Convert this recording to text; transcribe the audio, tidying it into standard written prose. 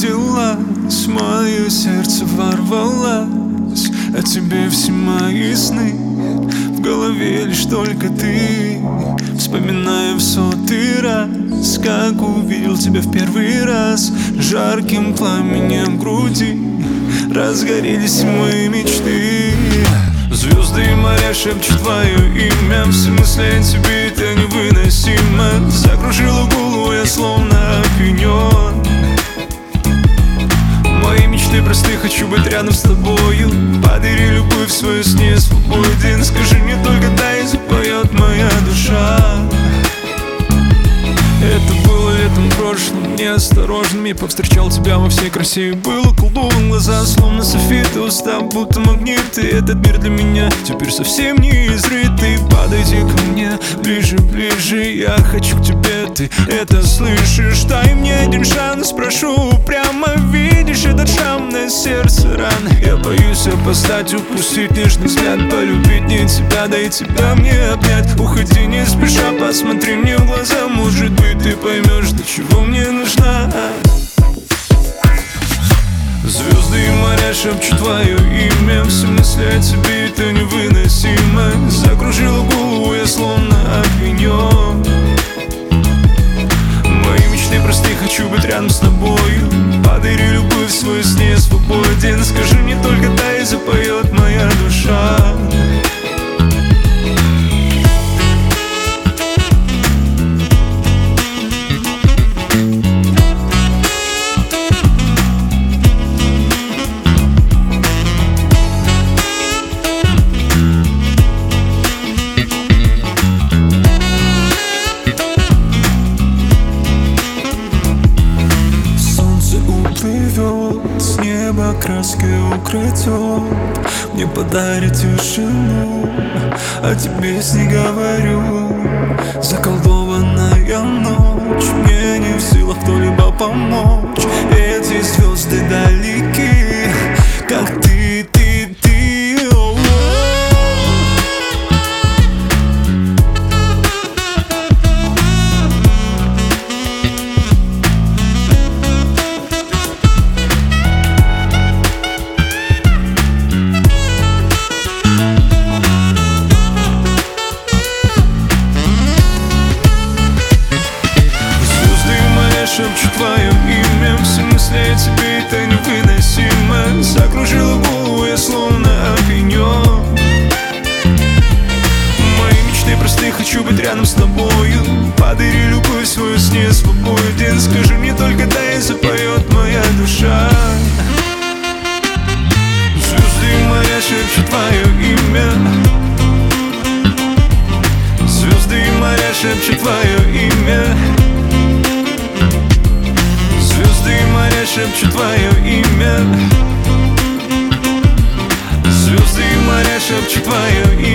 родилась, мое сердце ворвалось, а тебе все мои сны. В голове лишь только ты. Вспоминаю в сотый раз, как увидел тебя в первый раз. Жарким пламенем груди разгорелись мои мечты. Звезды и моря шепчут твое имя. Все мысли о тебе, это невыносимо. Закружила голову, я словно опьянен. Мои мечты просты, хочу быть рядом с тобою. Подари любовь свою, сне свободен. Скажи мне только да, и запоет моя душа. Это было летом прошлым, неосторожным. Я повстречал тебя во всей красе, и было колдован. Глаза словно софиты, уста будто магниты. Этот мир для меня теперь совсем не изрытый. Подойди ко мне ближе, ближе, я хочу к тебе, ты это слышишь? Дай мне один шанс, прошу, прямо видишь этот шрам на сердце ран. Я боюсь опоздать, упустить нежный взгляд, полюбить не тебя, да и тебя мне обнять. Уходи не спеша, посмотри мне в глаза, может быть ты поймешь, для чего мне нужна. Звезды и моря шепчут твое имя. Все мысли о тебе, это невыносимо. Закружила голову, я словно опьянен. Мои мечты просты, хочу быть рядом с тобою. Подари любовь свою, сне свободен. Скажи мне только да, и запоет моя душа. С неба краски укрытет, мне подарит тишину, о тебе не говорю. Заколдованная ночь, мне не в силах кто-либо помочь. Эти звезды далеки, как ты. Шепчу твое имя, все мысли о тебе, это невыносимо. Закружила голову, я словно опьянен. Мои мечты просты, хочу быть рядом с тобою. Подари любовь свою, сне свободен. Скажи мне только да, и запоет моя душа. Звезды и моря шепчут твое имя. Звезды и моря шепчут твое имя. Шепчут твое имя. Звезды и моря шепчут твое имя.